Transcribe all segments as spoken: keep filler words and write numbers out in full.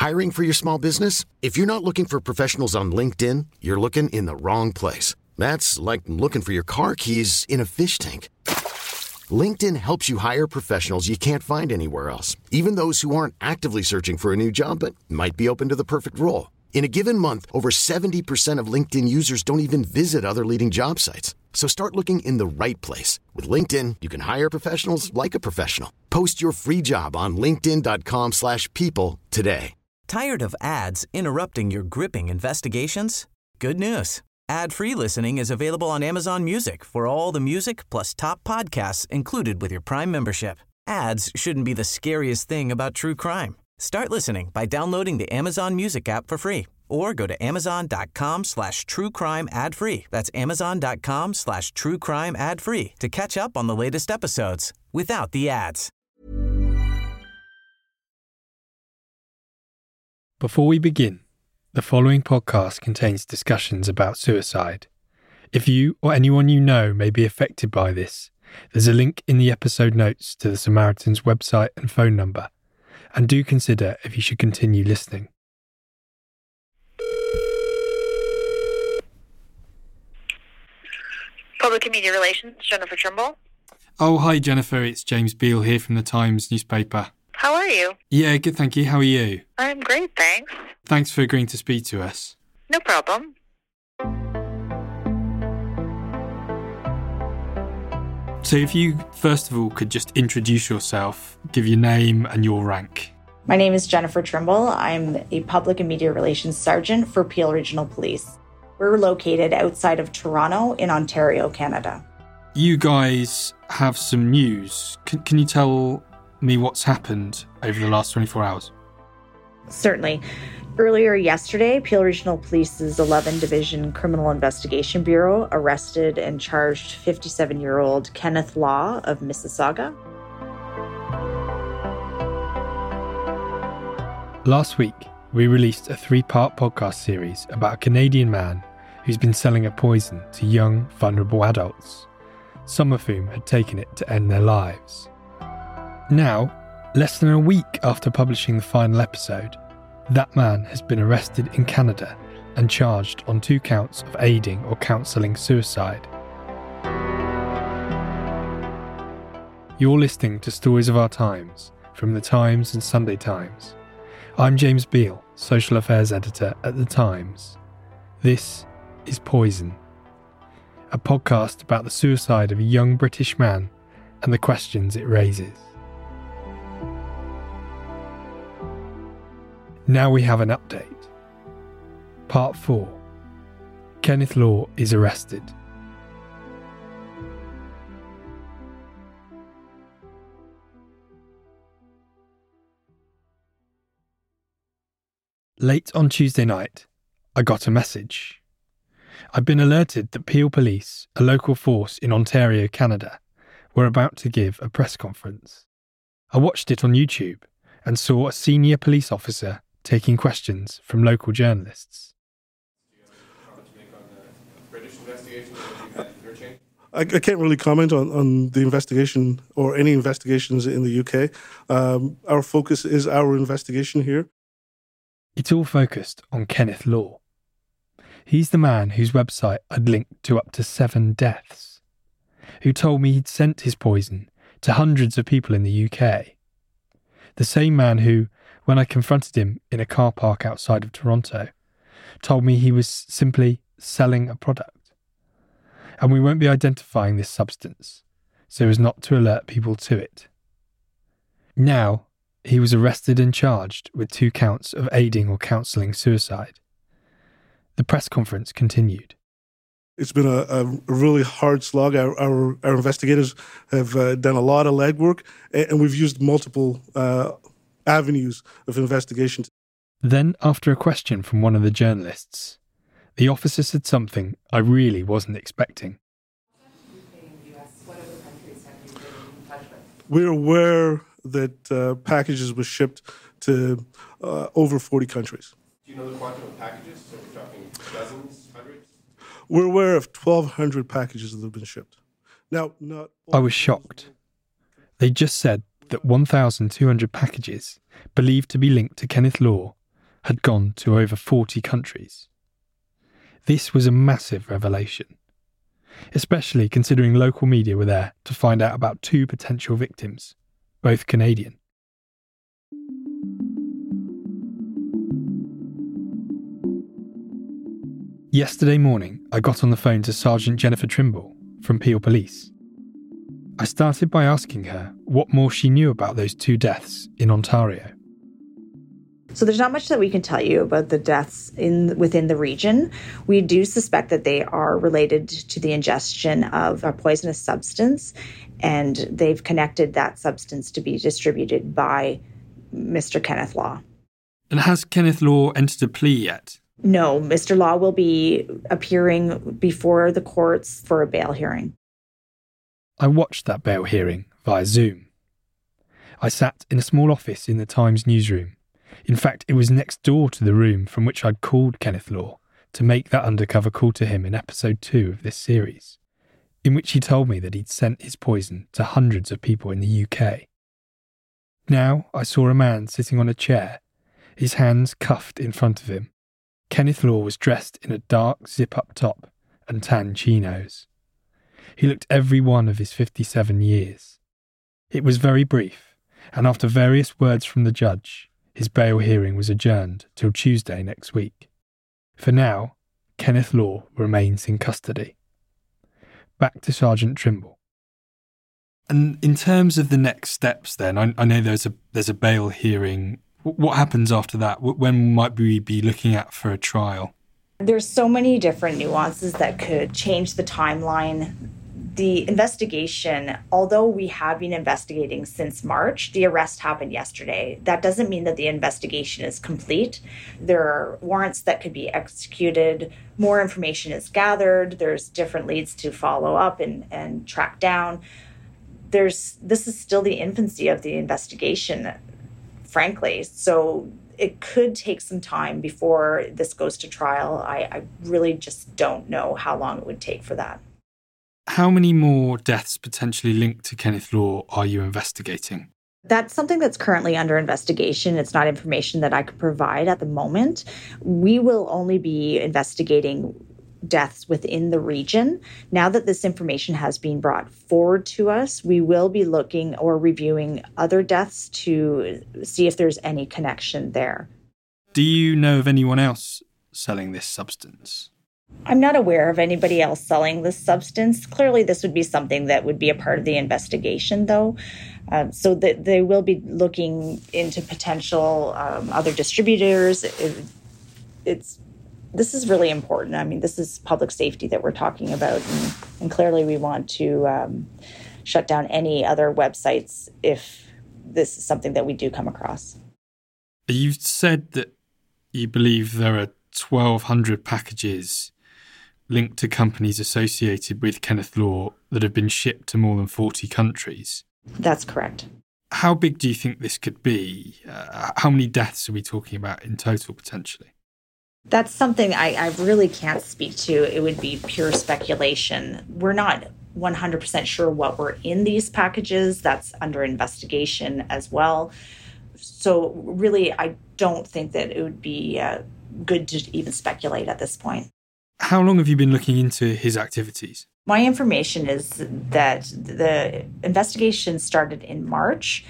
Hiring for your small business? If you're not looking for professionals on LinkedIn, you're looking in the wrong place. That's like looking for your car keys in a fish tank. LinkedIn helps you hire professionals you can't find anywhere else, even those who aren't actively searching for a new job but might be open to the perfect role. In a given month, over seventy percent of LinkedIn users don't even visit other leading job sites. So start looking in the right place. With LinkedIn, you can hire professionals like a professional. Post your free job on linkedin.com slash people today. Tired of ads interrupting your gripping investigations? Good news. Ad-free listening is available on Amazon Music for all the music plus top podcasts included with your Prime membership. Ads shouldn't be the scariest thing about true crime. Start listening by downloading the Amazon Music app for free or go to amazon.com slash true crime ad free. That's amazon.com slash true crime ad free to catch up on the latest episodes without the ads. Before we begin, the following podcast contains discussions about suicide. If you or anyone you know may be affected by this, there's a link in the episode notes to the Samaritans website and phone number, and do consider if you should continue listening. Public and Media Relations, Jennifer Trimble. Oh, hi Jennifer, it's James Beale here from the Times newspaper. How are you? Yeah, good, thank you. How are you? I'm great, thanks. Thanks for agreeing to speak to us. No problem. So if you, first of all, could just introduce yourself, give your name and your rank. My name is Jennifer Trimble. I'm a Public and Media Relations Sergeant for Peel Regional Police. We're located outside of Toronto in Ontario, Canada. You guys have some news. Can, can you tell me what's happened over the last twenty-four hours? Certainly. Earlier yesterday, Peel Regional Police's eleventh Division Criminal Investigation Bureau arrested and charged fifty-seven-year-old Kenneth Law of Mississauga. Last week, we released a three-part podcast series about a Canadian man who's been selling a poison to young, vulnerable adults, some of whom had taken it to end their lives. Now, less than a week after publishing the final episode, that man has been arrested in Canada and charged on two counts of aiding or counselling suicide. You're listening to Stories of Our Times from The Times and Sunday Times. I'm James Beale, Social Affairs Editor at The Times. This is Poison, a podcast about the suicide of a young British man and the questions it raises. Now we have an update. Part four. Kenneth Law is arrested. Late on Tuesday night, I got a message. I'd been alerted that Peel Police, a local force in Ontario, Canada, were about to give a press conference. I watched it on YouTube and saw a senior police officer taking questions from local journalists. I, I can't really comment on, on the investigation or any investigations in the U K. Um, our focus is our investigation here. It's all focused on Kenneth Law. He's the man whose website I'd linked to up to seven deaths, who told me he'd sent his poison to hundreds of people in the U K. The same man who, when I confronted him in a car park outside of Toronto, told me he was simply selling a product. And we won't be identifying this substance, so as not to alert people to it. Now, he was arrested and charged with two counts of aiding or counselling suicide. The press conference continued. It's been a, a really hard slog. Our, our, our investigators have uh, done a lot of legwork, and we've used multiple uh, avenues of investigation. Then, after a question from one of the journalists, the officer said something I really wasn't expecting. We're aware that uh, packages were shipped to uh, over forty countries. Do you know the quantum of packages? So we're talking dozens, hundreds? We're aware of twelve hundred packages that have been shipped. Now, not I was shocked. They just said that one thousand two hundred packages, believed to be linked to Kenneth Law, had gone to over forty countries. This was a massive revelation, especially considering local media were there to find out about two potential victims, both Canadian. Yesterday morning, I got on the phone to Sergeant Jennifer Trimble from Peel Police. I started by asking her what more she knew about those two deaths in Ontario. So there's not much that we can tell you about the deaths in within the region. We do suspect that they are related to the ingestion of a poisonous substance, and they've connected that substance to be distributed by Mister Kenneth Law. And has Kenneth Law entered a plea yet? No, Mister Law will be appearing before the courts for a bail hearing. I watched that bail hearing via Zoom. I sat in a small office in the Times newsroom. In fact, it was next door to the room from which I'd called Kenneth Law to make that undercover call to him in episode two of this series, in which he told me that he'd sent his poison to hundreds of people in the U K. Now I saw a man sitting on a chair, his hands cuffed in front of him. Kenneth Law was dressed in a dark zip-up top and tan chinos. He looked every one of his fifty-seven years. It was very brief, and after various words from the judge, his bail hearing was adjourned till Tuesday next week. For now, Kenneth Law remains in custody. Back to Sergeant Trimble. And in terms of the next steps then, I, I know there's a there's a bail hearing. What happens after that? When might we be looking at for a trial? There's so many different nuances that could change the timeline. The investigation, although we have been investigating since March, the arrest happened yesterday. That doesn't mean that the investigation is complete. There are warrants that could be executed. More information is gathered. There's different leads to follow up and, and track down. There's this is still the infancy of the investigation, frankly. So it could take some time before this goes to trial. I, I really just don't know how long it would take for that. How many more deaths potentially linked to Kenneth Law are you investigating? That's something that's currently under investigation. It's not information that I could provide at the moment. We will only be investigating deaths within the region. Now that this information has been brought forward to us, we will be looking or reviewing other deaths to see if there's any connection there. Do you know of anyone else selling this substance? I'm not aware of anybody else selling this substance. Clearly, this would be something that would be a part of the investigation, though. Um, so that they will be looking into potential um, other distributors. It, it's this is really important. I mean, this is public safety that we're talking about, and, and clearly we want to um, shut down any other websites if this is something that we do come across. You've said that you believe there are twelve hundred packages linked to companies associated with Kenneth Law that have been shipped to more than forty countries. That's correct. How big do you think this could be? Uh, how many deaths are we talking about in total, potentially? That's something I, I really can't speak to. It would be pure speculation. We're not one hundred percent sure what were in these packages. That's under investigation as well. So really, I don't think that it would be uh, good to even speculate at this point. How long have you been looking into his activities? My information is that the investigation started in March.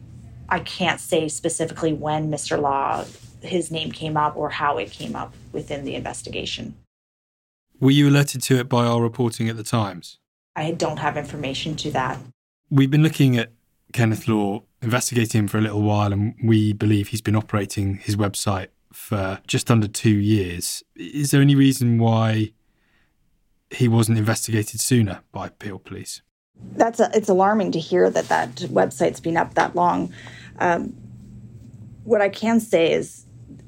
I can't say specifically when Mister Law, his name came up or how it came up within the investigation. Were you alerted to it by our reporting at the Times? I don't have information to that. We've been looking at Kenneth Law, investigating him for a little while, and we believe he's been operating his website for just under two years. Is there any reason why he wasn't investigated sooner by Peel Police? That's a, it's alarming to hear that that website's been up that long. Um, what I can say is,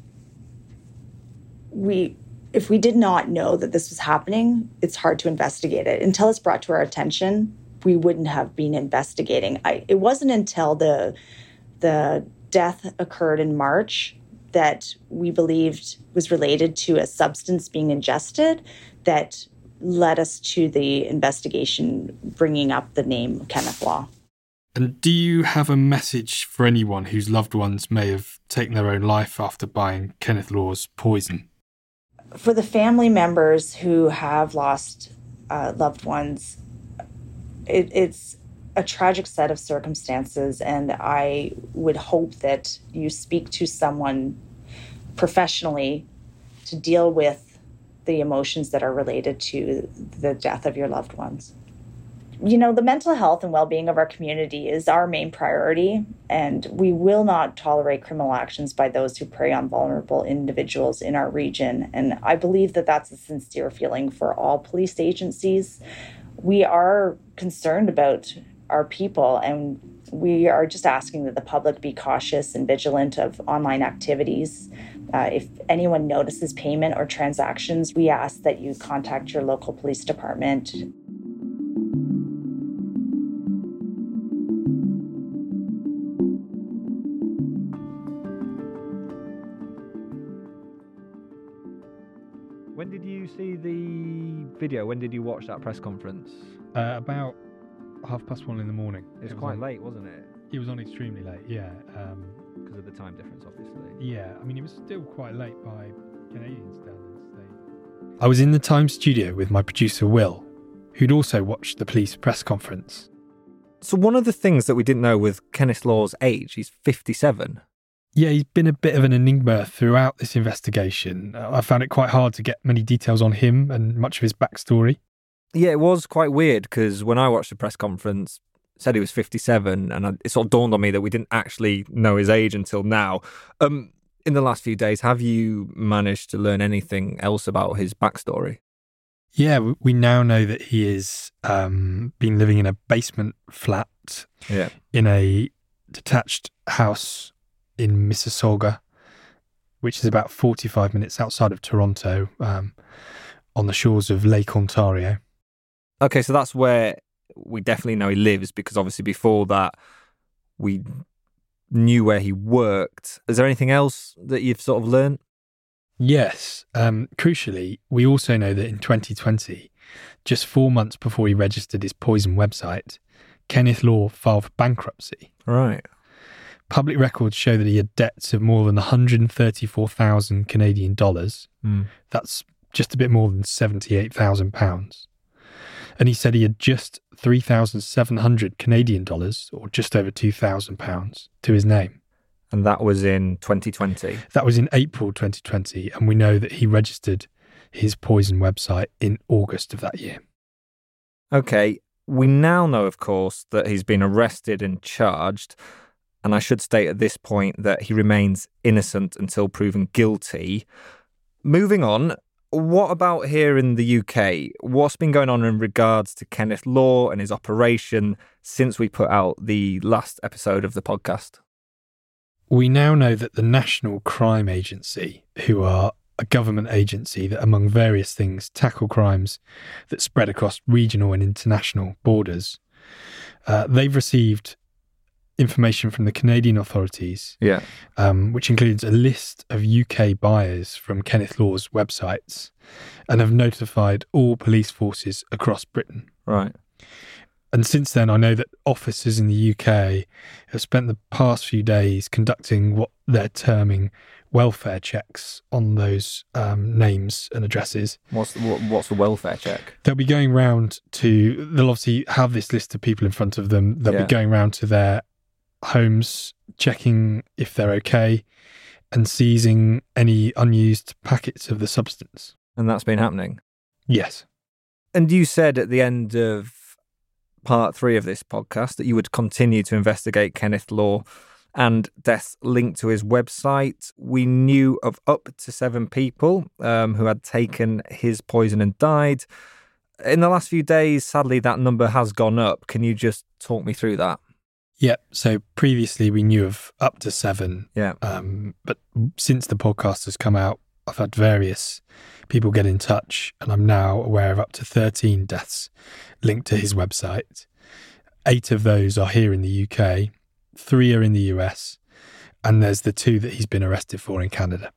we, if we did not know that this was happening, it's hard to investigate it. Until it's brought to our attention, we wouldn't have been investigating. I, it wasn't until the the death occurred in March that we believed was related to a substance being ingested that led us to the investigation bringing up the name Kenneth Law. And do you have a message for anyone whose loved ones may have taken their own life after buying Kenneth Law's poison? For the family members who have lost uh, loved ones, it, it's a tragic set of circumstances, and I would hope that you speak to someone professionally to deal with the emotions that are related to the death of your loved ones. You know, the mental health and well-being of our community is our main priority, and we will not tolerate criminal actions by those who prey on vulnerable individuals in our region. And I believe that that's a sincere feeling for all police agencies. We are concerned about our people, and we are just asking that the public be cautious and vigilant of online activities. Uh, if anyone notices payment or transactions, we ask that you contact your local police department. When did you see the video? When did you watch that press conference? Uh, about half past one in the morning. It was It was quite on- late, wasn't it? It was on extremely late, yeah. Um, Because of the time difference, obviously. yeah, I mean, it was still quite late by Canadian standards. They... I was in the Times studio with my producer, Will, who'd also watched the police press conference. So one of the things that we didn't know was Kenneth Law's age. He's fifty-seven. Yeah, he's been a bit of an enigma throughout this investigation. Uh, I found it quite hard to get many details on him and much of his backstory. Yeah, it was quite weird because when I watched the press conference, it said he was fifty-seven, and it sort of dawned on me that we didn't actually know his age until now. Um, in the last few days, have you managed to learn anything else about his backstory? Yeah, w- we now know that he has um, been living in a basement flat Yeah. in a detached house in Mississauga, which is about forty-five minutes outside of Toronto, um, on the shores of Lake Ontario. Okay, so that's where we definitely know he lives, because obviously before that we knew where he worked. Is there anything else that you've sort of learned? Yes. Um, crucially, we also know that in twenty twenty, just four months before he registered his poison website, Kenneth Law filed for bankruptcy. Right. Public records show that he had debts of more than one hundred thirty-four thousand Canadian dollars. Mm. That's just a bit more than seventy-eight thousand pounds. And he said he had just three thousand seven hundred Canadian dollars, or just over two thousand pounds, to his name. And that was in twenty twenty. That was in April twenty twenty, and we know that he registered his poison website in August of that year. Okay, we now know, of course, that he's been arrested and charged. And I should state at this point that he remains innocent until proven guilty. Moving on, what about here in the U K? What's been going on in regards to Kenneth Law and his operation since we put out the last episode of the podcast? We now know that the National Crime Agency, who are a government agency that, among various things, tackle crimes that spread across regional and international borders, uh, they've received information from the Canadian authorities, Yeah. um, which includes a list of U K buyers from Kenneth Law's websites, and have notified all police forces across Britain. Right. And since then, I know that officers in the U K have spent the past few days conducting what they're terming welfare checks on those um, names and addresses. What's the, what, what's the welfare check? They'll be going round to, they'll obviously have this list of people in front of them. They'll Yeah. be going round to their homes, checking if they're okay, and seizing any unused packets of the substance. And that's been happening. Yes. And you said at the end of part three of this podcast that you would continue to investigate Kenneth Law and deaths linked to his website. We knew of up to seven people um, who had taken his poison and died. In the last few days, sadly, that number has gone up. Can you just talk me through that? Yep. So previously we knew of up to seven. Yeah. Um, but since the podcast has come out, I've had various people get in touch, and I'm now aware of up to thirteen deaths linked to his website. Eight of those are here in the U K, three are in the U S, and there's the two that he's been arrested for in Canada.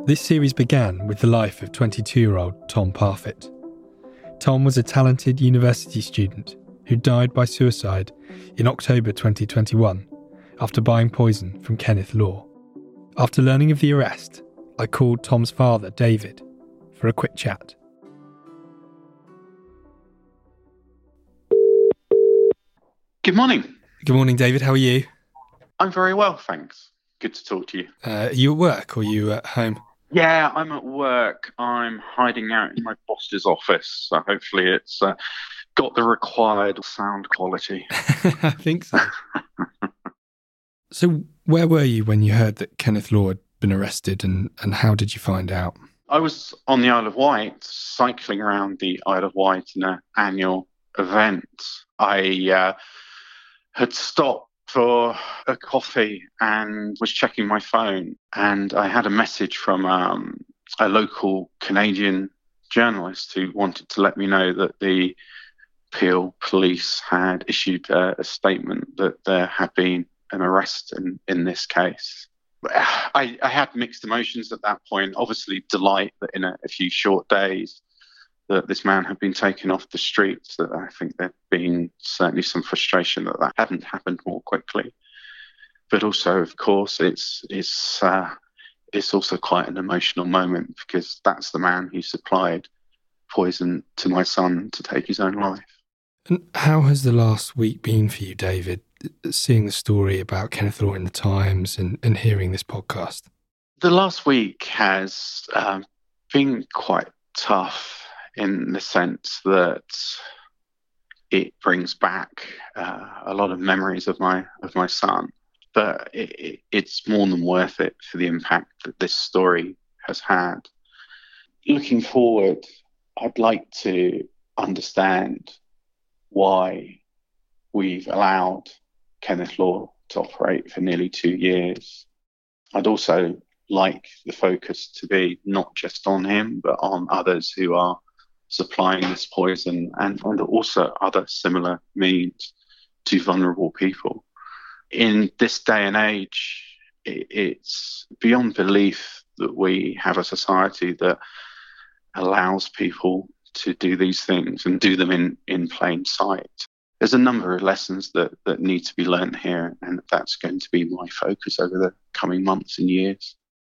This series began with the life of twenty-two-year-old Tom Parfitt. Tom was a talented university student who died by suicide in October twenty twenty-one after buying poison from Kenneth Law. After learning of the arrest, I called Tom's father, David, for a quick chat. Good morning. Good morning, David. How are you? I'm very well, thanks. Good to talk to you. Uh, are you at work or are you at home? Yeah, I'm at work. I'm hiding out in my boss's office, so hopefully it's uh, got the required sound quality. I think so. So where were you when you heard that Kenneth Law had been arrested, and, and how did you find out? I was on the Isle of Wight, cycling around the Isle of Wight in an annual event. I uh, had stopped for a coffee and was checking my phone, and I had a message from um, a local Canadian journalist who wanted to let me know that the Peel police had issued uh, a statement that there had been an arrest in, in this case. I, I had mixed emotions at that point. Obviously delight that in a, a few short days that this man had been taken off the streets, that I think there'd been certainly some frustration that that hadn't happened more quickly. But also, of course, it's it's uh, it's also quite an emotional moment because that's the man who supplied poison to my son to take his own life. And how has the last week been for you, David, seeing the story about Kenneth Law in the Times and, and hearing this podcast? The last week has um, been quite tough in the sense that it brings back uh, a lot of memories of my of my son, but it, it, it's more than worth it for the impact that this story has had. Looking forward, I'd like to understand why we've allowed Kenneth Law to operate for nearly two years. I'd also like the focus to be not just on him, but on others who are supplying this poison and, and also other similar means to vulnerable people. In this day and age, it, it's beyond belief that we have a society that allows people to do these things and do them in, in plain sight. There's a number of lessons that, that need to be learned here, and that's going to be my focus over the coming months and years.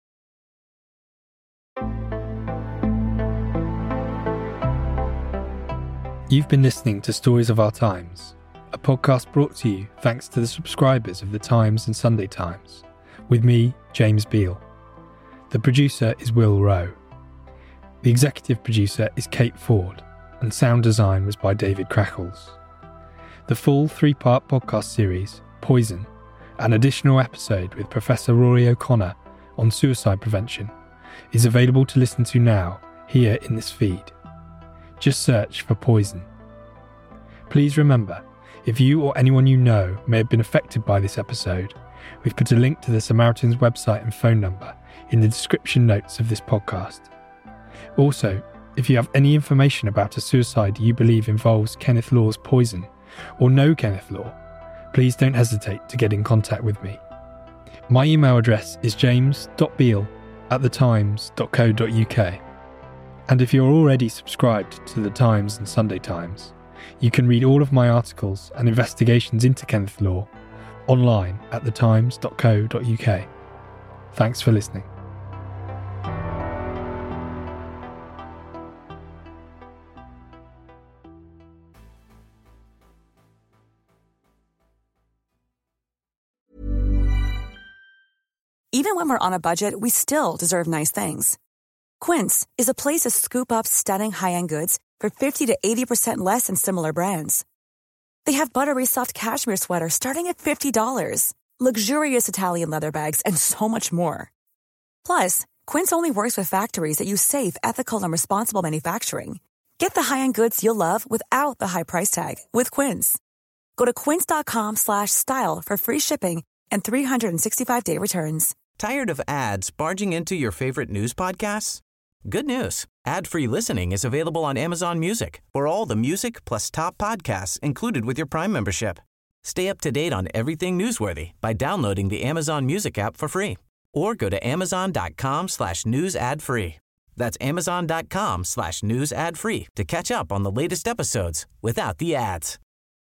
You've been listening to Stories of Our Times, a podcast brought to you thanks to the subscribers of The Times and Sunday Times, with me, James Beale. The producer is Will Rowe. The executive producer is Kate Ford, and sound design was by David Crackles. The full three-part podcast series, Poison, an additional episode with Professor Rory O'Connor on suicide prevention, is available to listen to now, here in this feed. Just search for Poison. Please remember, if you or anyone you know may have been affected by this episode, we've put a link to the Samaritans website and phone number in the description notes of this podcast. Also, if you have any information about a suicide you believe involves Kenneth Law's poison, or know Kenneth Law, please don't hesitate to get in contact with me. My email address is james dot beale at the times dot co dot uk. And if you're already subscribed to The Times and Sunday Times, you can read all of my articles and investigations into Kenneth Law online at the times dot co dot uk. Thanks for listening. Even when we're on a budget, we still deserve nice things. Quince is a place to scoop up stunning high-end goods for fifty to eighty percent less than similar brands. They have buttery soft cashmere sweaters starting at fifty dollars, luxurious Italian leather bags, and so much more. Plus, Quince only works with factories that use safe, ethical, and responsible manufacturing. Get the high-end goods you'll love without the high price tag with Quince. Go to quince.com slash style for free shipping and three sixty-five day returns. Tired of ads barging into your favorite news podcasts? Good news. Ad-free listening is available on Amazon Music for all the music plus top podcasts included with your Prime membership. Stay up to date on everything newsworthy by downloading the Amazon Music app for free or go to amazon.com slash news ad free. That's amazon.com slash news ad free to catch up on the latest episodes without the ads.